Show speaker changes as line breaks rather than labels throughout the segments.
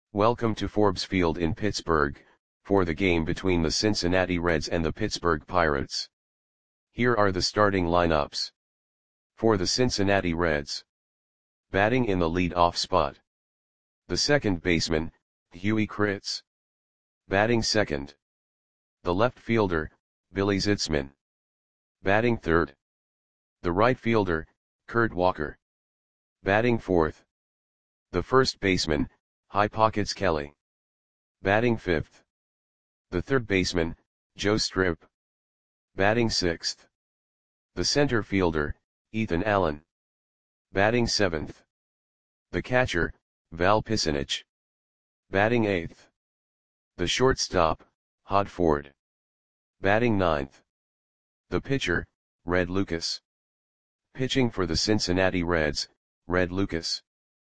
Welcome to Forbes Field in Pittsburgh, for the game between the Cincinnati Reds and the Pittsburgh Pirates. Here are the starting lineups. For the Cincinnati Reds. Batting in the lead-off spot. The second baseman, Huey Kritz. Batting second. The left fielder, Billy Zitzman. Batting third. The right fielder, Kurt Walker. Batting fourth. The first baseman, High Pockets Kelly. Batting fifth. The third baseman, Joe Strip. Batting sixth. The center fielder, Ethan Allen. Batting seventh. The catcher, Val Pisanich. Batting eighth. The shortstop, Hod Ford. Batting ninth. The pitcher, Red Lucas. Pitching for the Cincinnati Reds, Red Lucas.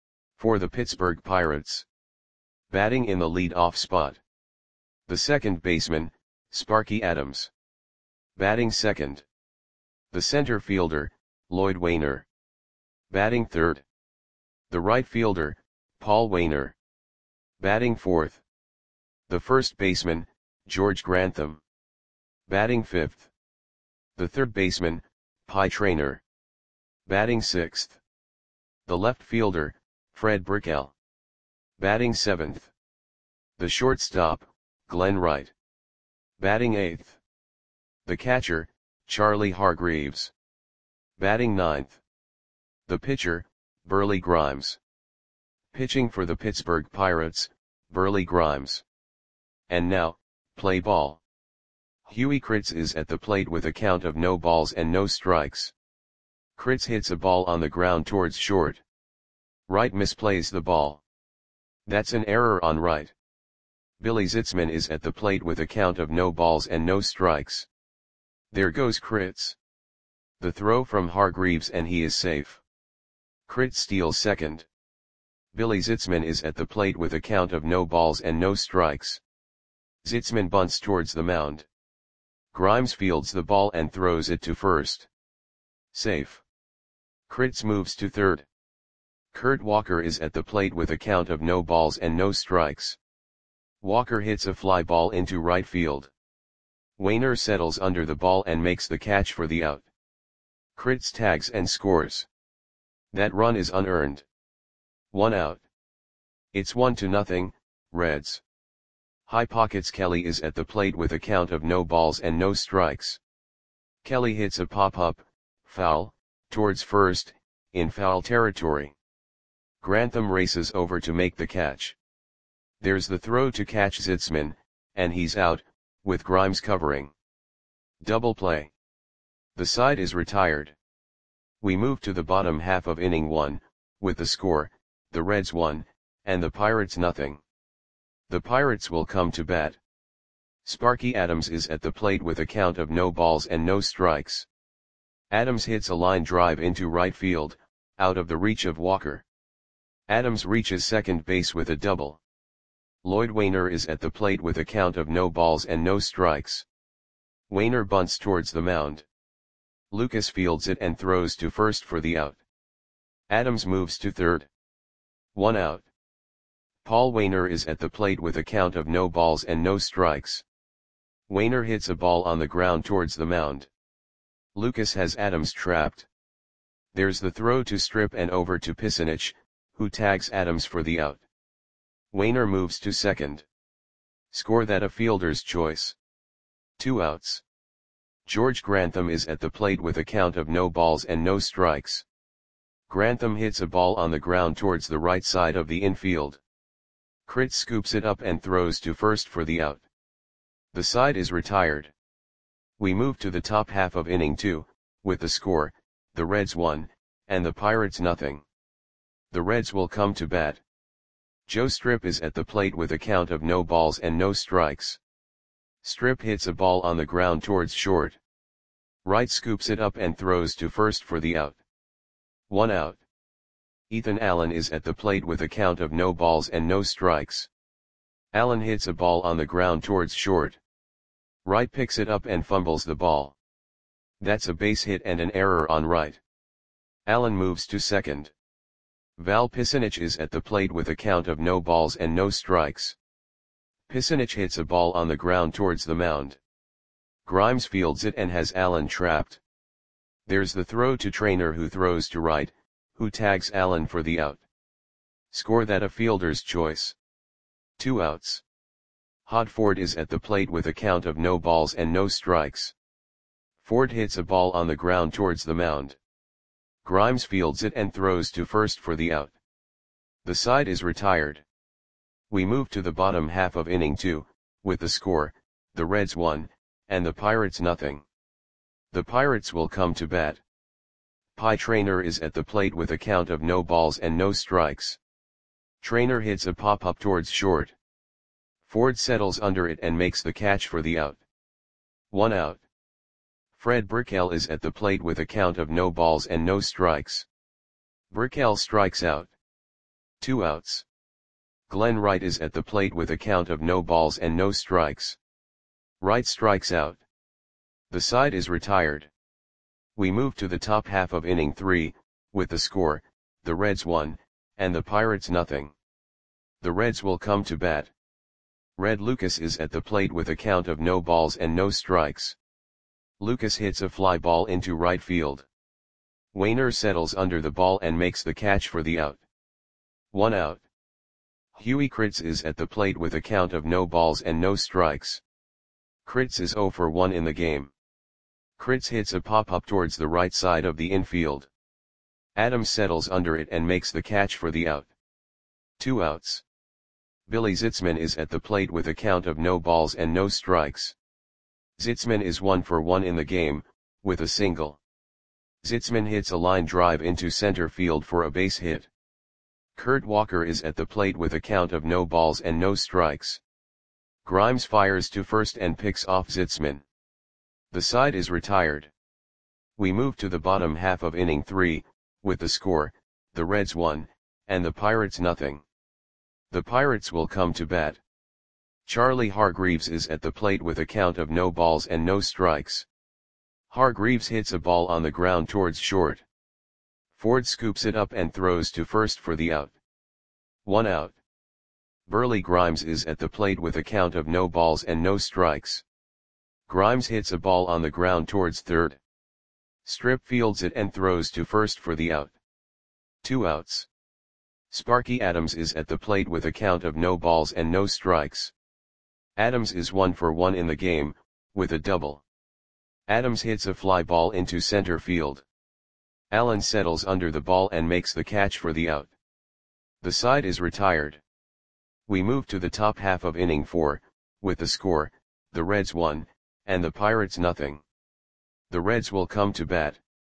For the Pittsburgh Pirates. Batting in the lead-off spot. The second baseman, Sparky Adams. Batting second. The center fielder, Lloyd Wainer. Batting third. The right fielder, Paul Wainer. Batting fourth. The first baseman, George Grantham. Batting fifth. The third baseman, Pie Traynor. Batting sixth. The left fielder, Fred Brickell. Batting seventh. The shortstop, Glenn Wright. Batting eighth. The catcher, Charlie Hargreaves. Batting ninth. The pitcher, Burley Grimes. Pitching for the Pittsburgh Pirates, Burley Grimes. And now, play ball. Huey Kritz is at the plate with a count of no balls and no strikes. Kritz hits a ball on the ground towards short. Wright misplays the ball. That's an error on Wright. Billy Zitzman is at the plate with a count of no balls and no strikes. There goes Kritz. The throw from Hargreaves and he is safe. Kritz steals second. Billy Zitzman is at the plate with a count of no balls and no strikes. Zitzman bunts towards the mound. Grimes fields the ball and throws it to first. Safe. Kritz moves to third. Kurt Walker is at the plate with a count of no balls and no strikes. Walker hits a fly ball into right field. Wainer settles under the ball and makes the catch for the out. Kritz tags and scores. That run is unearned. 1 out. It's 1-0, Reds. High Pockets Kelly is at the plate with a count of no balls and no strikes. Kelly hits a pop-up, foul, towards first, in foul territory. Grantham races over to make the catch. There's the throw to catch Zitzman, and he's out, with Grimes covering. Double play. The side is retired. We move to the bottom half of inning 1, with the score, the Reds 1, and the Pirates nothing. The Pirates will come to bat. Sparky Adams is at the plate with a count of no balls and no strikes. Adams hits a line drive into right field, out of the reach of Walker. Adams reaches second base with a double. Lloyd Wainer is at the plate with a count of no balls and no strikes. Wainer bunts towards the mound. Lucas fields it and throws to first for the out. Adams moves to third. 1 out. Paul Wainer is at the plate with a count of no balls and no strikes. Wainer hits a ball on the ground towards the mound. Lucas has Adams trapped. There's the throw to Strip and over to Pisanich, who tags Adams for the out. Wainer moves to second. Score that a fielder's choice. 2 outs. George Grantham is at the plate with a count of no balls and no strikes. Grantham hits a ball on the ground towards the right side of the infield. Kritz scoops it up and throws to first for the out. The side is retired. We move to the top half of inning 2, with the score, the Reds 1, and the Pirates nothing. The Reds will come to bat. Joe Strip is at the plate with a count of no balls and no strikes. Strip hits a ball on the ground towards short. Wright scoops it up and throws to first for the out. 1 out. Ethan Allen is at the plate with a count of no balls and no strikes. Allen hits a ball on the ground towards short. Wright picks it up and fumbles the ball. That's a base hit and an error on Wright. Allen moves to second. Val Pisanic is at the plate with a count of no balls and no strikes. Pisanic hits a ball on the ground towards the mound. Grimes fields it and has Allen trapped. There's the throw to Trainer, who throws to right, who tags Allen for the out. Score that a fielder's choice. 2 outs. Hod Ford is at the plate with a count of no balls and no strikes. Ford hits a ball on the ground towards the mound. Grimes fields it and throws to first for the out. The side is retired. We move to the bottom half of inning 2, with the score, the Reds 1, and the Pirates nothing. The Pirates will come to bat. Pie Trainer is at the plate with a count of no balls and no strikes. Trainer hits a pop-up towards short. Ford settles under it and makes the catch for the out. 1 out. Fred Burkell is at the plate with a count of no balls and no strikes. Burkell strikes out. 2 outs. Glenn Wright is at the plate with a count of no balls and no strikes. Wright strikes out. The side is retired. We move to the top half of inning 3, with the score, the Reds 1, and the Pirates nothing. The Reds will come to bat. Red Lucas is at the plate with a count of no balls and no strikes. Lucas hits a fly ball into right field. Wainer settles under the ball and makes the catch for the out. 1 out. Huey Kritz is at the plate with a count of no balls and no strikes. Kritz is 0 for 1 in the game. Kritz hits a pop-up towards the right side of the infield. Adams settles under it and makes the catch for the out. 2 outs. Billy Zitzman is at the plate with a count of no balls and no strikes. Zitzman is 1 for 1 in the game, with a single. Zitzman hits a line drive into center field for a base hit. Kurt Walker is at the plate with a count of no balls and no strikes. Grimes fires to first and picks off Zitzman. The side is retired. We move to the bottom half of inning 3, with the score, the Reds 1, and the Pirates nothing. The Pirates will come to bat. Charlie Hargreaves is at the plate with a count of no balls and no strikes. Hargreaves hits a ball on the ground towards short. Ford scoops it up and throws to first for the out. 1 out. Burley Grimes is at the plate with a count of no balls and no strikes. Grimes hits a ball on the ground towards third. Strip fields it and throws to first for the out. 2 outs. Sparky Adams is at the plate with a count of no balls and no strikes. Adams is 1 for 1 in the game, with a double. Adams hits a fly ball into center field. Allen settles under the ball and makes the catch for the out. The side is retired. We move to the top half of inning 4, with the score, the Reds 1, and the Pirates nothing. The Reds will come to bat.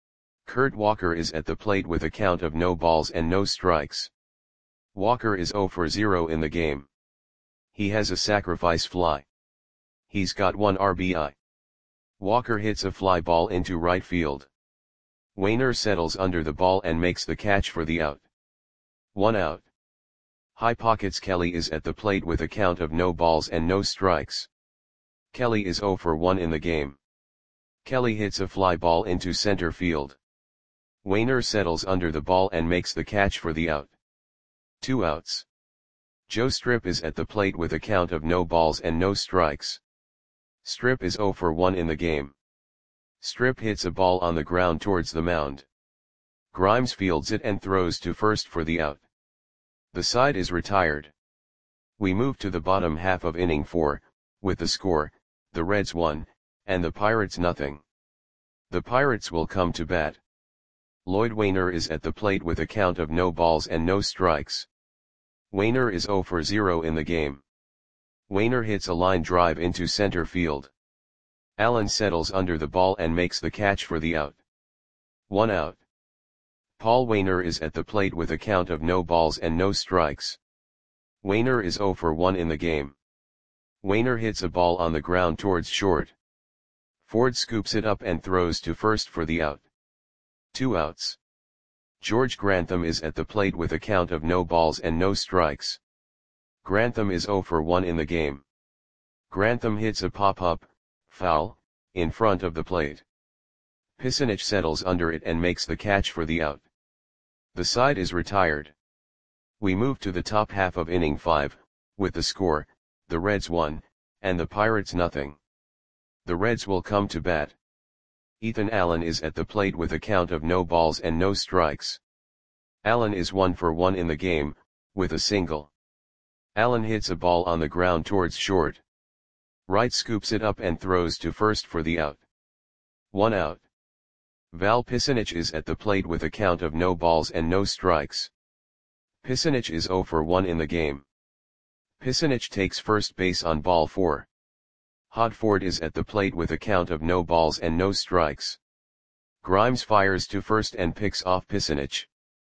Kurt Walker is at the plate with a count of no balls and no strikes. Walker is 0 for 0 in the game. He has a sacrifice fly. He's got 1 RBI. Walker hits a fly ball into right field. Wainer settles under the ball and makes the catch for the out. 1 out. High Pockets Kelly is at the plate with a count of no balls and no strikes. Kelly is 0 for 1 in the game. Kelly hits a fly ball into center field. Wainer settles under the ball and makes the catch for the out. 2 outs. Joe Strip is at the plate with a count of no balls and no strikes. Strip is 0 for 1 in the game. Strip hits a ball on the ground towards the mound. Grimes fields it and throws to first for the out. The side is retired. We move to the bottom half of inning 4, with the score, the Reds 1, and the Pirates nothing. The Pirates will come to bat. Lloyd Wainer is at the plate with a count of no balls and no strikes. Wainer is 0 for 0 in the game. Wainer hits a line drive into center field. Allen settles under the ball and makes the catch for the out. 1 out. Paul Wainer is at the plate with a count of no balls and no strikes. Wainer is 0 for 1 in the game. Wainer hits a ball on the ground towards short. Ford scoops it up and throws to first for the out. 2 outs. George Grantham is at the plate with a count of no balls and no strikes. Grantham is 0 for 1 in the game. Grantham hits a pop-up, foul, in front of the plate. Pisanic settles under it and makes the catch for the out. The side is retired. We move to the top half of inning 5, with the score, the Reds 1, and the Pirates nothing. The Reds will come to bat. Ethan Allen is at the plate with a count of no balls and no strikes. Allen is 1 for 1 in the game, with a single. Allen hits a ball on the ground towards short. Wright scoops it up and throws to first for the out. 1 out. Val Pisanich is at the plate with a count of no balls and no strikes. Pisanich is 0 for 1 in the game. Pisanich takes first base on ball 4. Hodford is at the plate with a count of no balls and no strikes. Grimes fires to first and picks off Pisanich.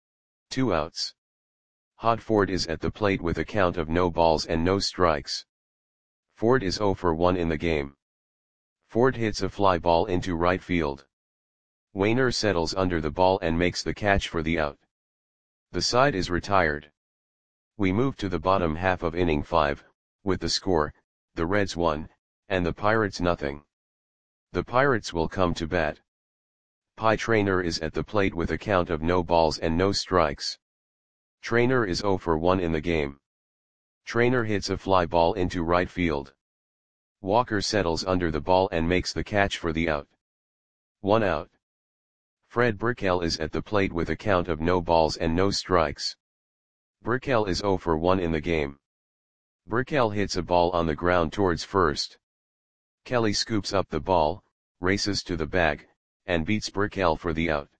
2 outs. Hodford is at the plate with a count of no balls and no strikes. Ford is 0 for 1 in the game. Ford hits a fly ball into right field. Wainer settles under the ball and makes the catch for the out. The side is retired. We move to the bottom half of inning 5, with the score, the Reds 1, and the Pirates nothing. The Pirates will come to bat. Pie Traynor is at the plate with a count of no balls and no strikes. Traynor is 0 for 1 in the game. Traynor hits a fly ball into right field. Walker settles under the ball and makes the catch for the out. 1 out. Fred Brickell is at the plate with a count of no balls and no strikes. Brickell is 0 for 1 in the game. Brickell hits a ball on the ground towards first. Kelly scoops up the ball, races to the bag, and beats Brickell for the out.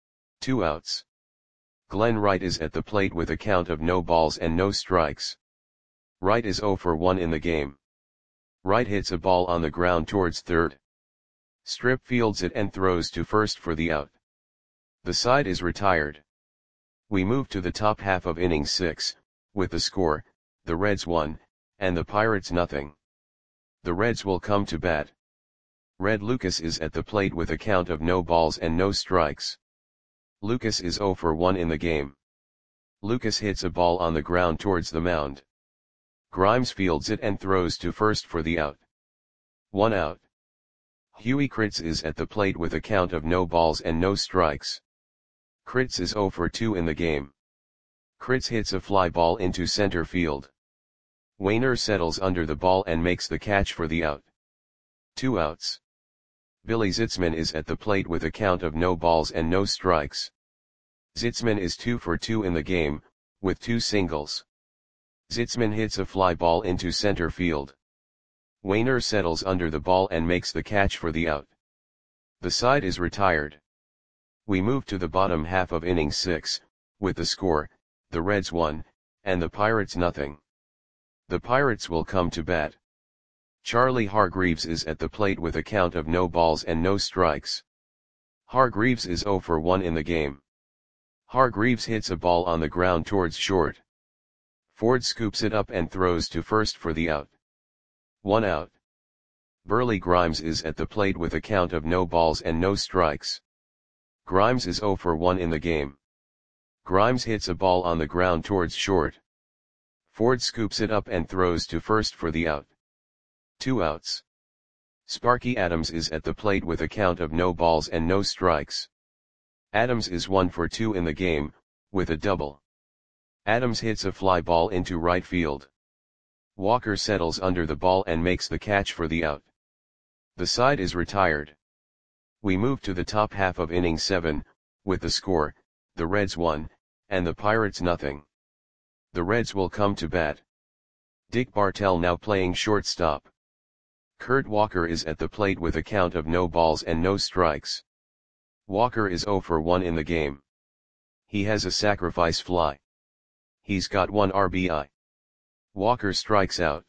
2 outs. Glenn Wright is at the plate with a count of no balls and no strikes. Wright is 0 for 1 in the game. Wright hits a ball on the ground towards third. Strip fields it and throws to first for the out. The side is retired. We move to the top half of inning 6, with the score, the Reds 1, and the Pirates nothing. The Reds will come to bat. Red Lucas is at the plate with a count of no balls and no strikes. Lucas is 0 for 1 in the game. Lucas hits a ball on the ground towards the mound. Grimes fields it and throws to first for the out. 1 out. Huey Kritz is at the plate with a count of no balls and no strikes. Kritz is 0 for 2 in the game. Kritz hits a fly ball into center field. Wainer settles under the ball and makes the catch for the out. 2 outs. Billy Zitzman is at the plate with a count of no balls and no strikes. Zitzman is 2 for 2 in the game, with 2 singles. Zitzman hits a fly ball into center field. Wainer settles under the ball and makes the catch for the out. The side is retired. We move to the bottom half of inning 6, with the score, the Reds 1, and the Pirates nothing. The Pirates will come to bat. Charlie Hargreaves is at the plate with a count of no balls and no strikes. Hargreaves is 0 for 1 in the game. Hargreaves hits a ball on the ground towards short. Ford scoops it up and throws to first for the out. 1 out. Burley Grimes is at the plate with a count of no balls and no strikes. Grimes is 0 for 1 in the game. Grimes hits a ball on the ground towards short. Ford scoops it up and throws to first for the out. 2 outs. Sparky Adams is at the plate with a count of no balls and no strikes. Adams is 1 for 2 in the game, with a double. Adams hits a fly ball into right field. Walker settles under the ball and makes the catch for the out. The side is retired. We move to the top half of inning 7, with the score, the Reds 1, and the Pirates nothing. The Reds will come to bat. Dick Bartell now playing shortstop. Kurt Walker is at the plate with a count of no balls and no strikes. Walker is 0 for 1 in the game. He has a sacrifice fly. He's got 1 RBI. Walker strikes out.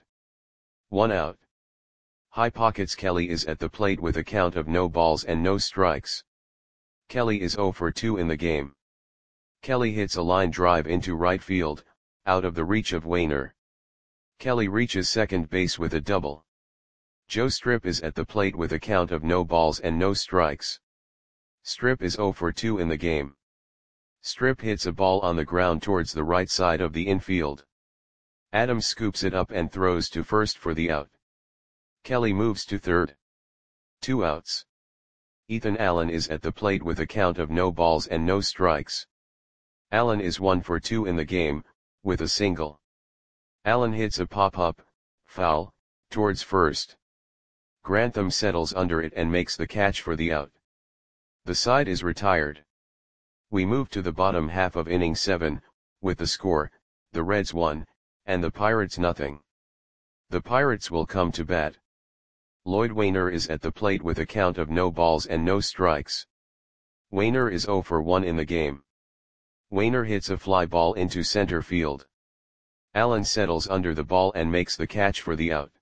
1 out. High Pockets Kelly is at the plate with a count of no balls and no strikes. Kelly is 0 for 2 in the game. Kelly hits a line drive into right field, out of the reach of Wainer. Kelly reaches second base with a double. Joe Strip is at the plate with a count of no balls and no strikes. Strip is 0 for 2 in the game. Strip hits a ball on the ground towards the right side of the infield. Adams scoops it up and throws to first for the out. Kelly moves to third. 2 outs. Ethan Allen is at the plate with a count of no balls and no strikes. Allen is 1 for 2 in the game, with a single. Allen hits a pop-up, foul, towards first. Grantham settles under it and makes the catch for the out. The side is retired. We move to the bottom half of inning 7, with the score, the Reds 1, and the Pirates nothing. The Pirates will come to bat. Lloyd Wainer is at the plate with a count of no balls and no strikes. Wainer is 0 for 1 in the game. Wainer hits a fly ball into center field. Allen settles under the ball and makes the catch for the out.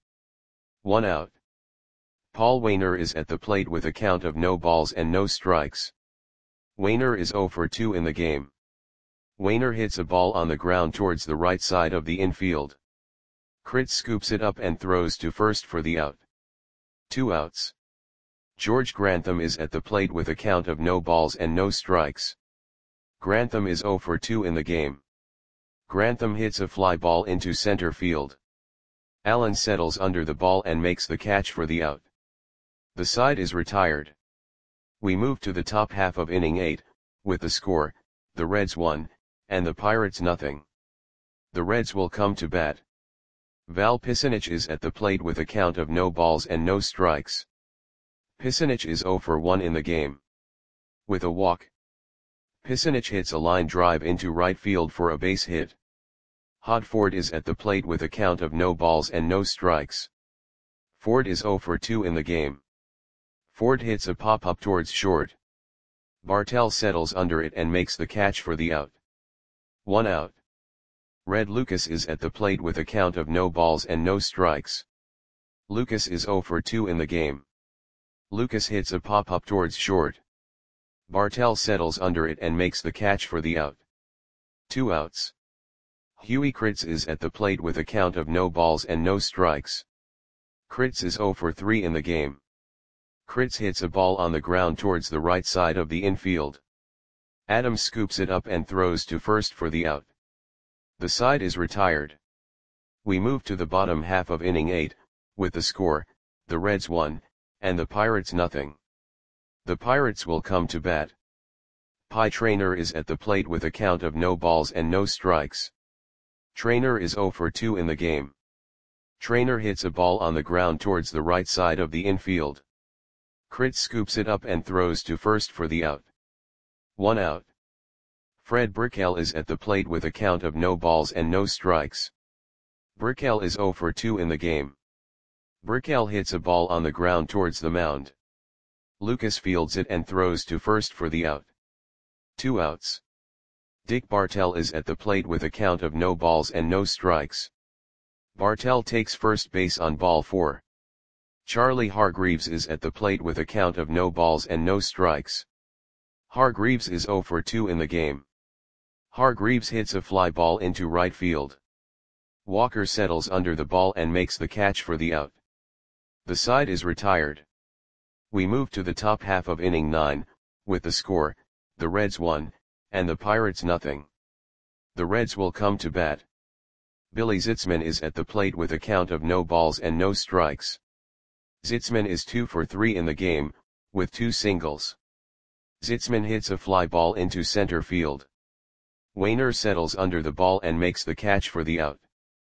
1 out. Paul Wainer is at the plate with a count of no balls and no strikes. Wainer is 0 for 2 in the game. Wainer hits a ball on the ground towards the right side of the infield. Kritz scoops it up and throws to first for the out. 2 outs. George Grantham is at the plate with a count of no balls and no strikes. Grantham is 0 for 2 in the game. Grantham hits a fly ball into center field. Allen settles under the ball and makes the catch for the out. The side is retired. We move to the top half of inning 8, with the score, the Reds 1, and the Pirates nothing. The Reds will come to bat. Val Pisanich is at the plate with a count of no balls and no strikes. Pisanich is 0 for 1 in the game. With a walk. Pisanich hits a line drive into right field for a base hit. Hod Ford is at the plate with a count of no balls and no strikes. Ford is 0 for 2 in the game. Ford hits a pop-up towards short. Bartell settles under it and makes the catch for the out. 1 out. Red Lucas is at the plate with a count of no balls and no strikes. Lucas is 0 for 2 in the game. Lucas hits a pop-up towards short. Bartell settles under it and makes the catch for the out. 2 outs. Huey Kritz is at the plate with a count of no balls and no strikes. Kritz is 0 for 3 in the game. Kritz hits a ball on the ground towards the right side of the infield. Adams scoops it up and throws to first for the out. The side is retired. We move to the bottom half of inning 8, with the score, the Reds 1, and the Pirates nothing. The Pirates will come to bat. Pie Traynor is at the plate with a count of no balls and no strikes. Traynor is 0 for 2 in the game. Traynor hits a ball on the ground towards the right side of the infield. Kritz scoops it up and throws to first for the out. 1 out. Fred Burkell is at the plate with a count of no balls and no strikes. Burkell is 0 for 2 in the game. Burkell hits a ball on the ground towards the mound. Lucas fields it and throws to first for the out. 2 outs. Dick Bartell is at the plate with a count of no balls and no strikes. Bartell takes first base on ball 4. Charlie Hargreaves is at the plate with a count of no balls and no strikes. Hargreaves is 0 for 2 in the game. Hargreaves hits a fly ball into right field. Walker settles under the ball and makes the catch for the out. The side is retired. We move to the top half of inning 9, with the score, the Reds 1, and the Pirates nothing. The Reds will come to bat. Billy Zitzman is at the plate with a count of no balls and no strikes. Zitzman is 2 for 3 in the game, with 2 singles. Zitzman hits a fly ball into center field. Wainer settles under the ball and makes the catch for the out.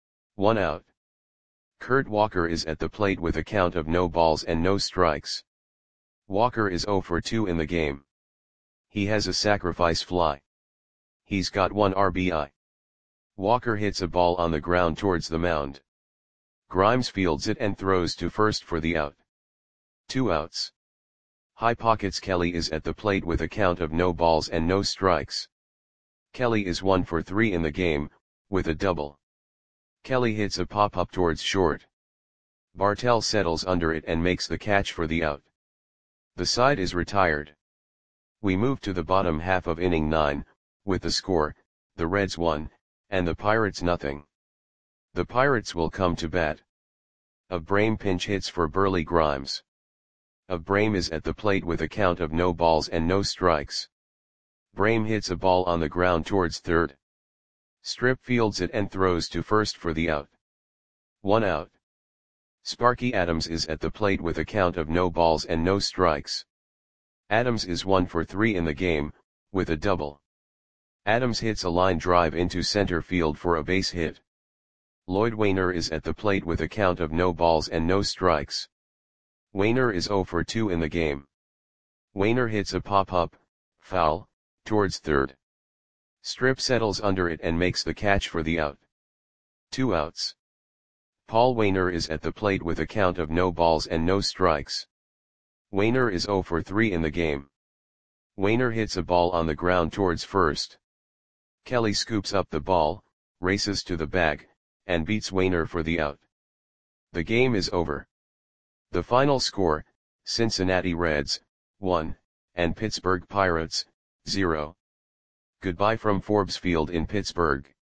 1 out. Kurt Walker is at the plate with a count of no balls and no strikes. Walker is 0 for 2 in the game. He has a sacrifice fly. He's got 1 RBI. Walker hits a ball on the ground towards the mound. Grimes fields it and throws to first for the out. 2 outs. High Pockets Kelly is at the plate with a count of no balls and no strikes. Kelly is 1 for 3 in the game, with a double. Kelly hits a pop-up towards short. Bartell settles under it and makes the catch for the out. The side is retired. We move to the bottom half of inning 9, with the score, the Reds 1, and the Pirates nothing. The Pirates will come to bat. Brame pinch hits for Burley Grimes. Brame is at the plate with a count of no balls and no strikes. Brame hits a ball on the ground towards third. Strip fields it and throws to first for the out. 1 out. Sparky Adams is at the plate with a count of no balls and no strikes. Adams is 1 for 3 in the game, with a double. Adams hits a line drive into center field for a base hit. Lloyd Waner is at the plate with a count of no balls and no strikes. Waner is 0 for 2 in the game. Waner hits a pop-up, foul, towards third. Strip settles under it and makes the catch for the out. 2 outs. Paul Waner is at the plate with a count of no balls and no strikes. Waner is 0 for 3 in the game. Waner hits a ball on the ground towards first. Kelly scoops up the ball, races to the bag, and beats Waner for the out. The game is over. The final score, Cincinnati Reds, 1, and Pittsburgh Pirates, 0. Goodbye from Forbes Field in Pittsburgh.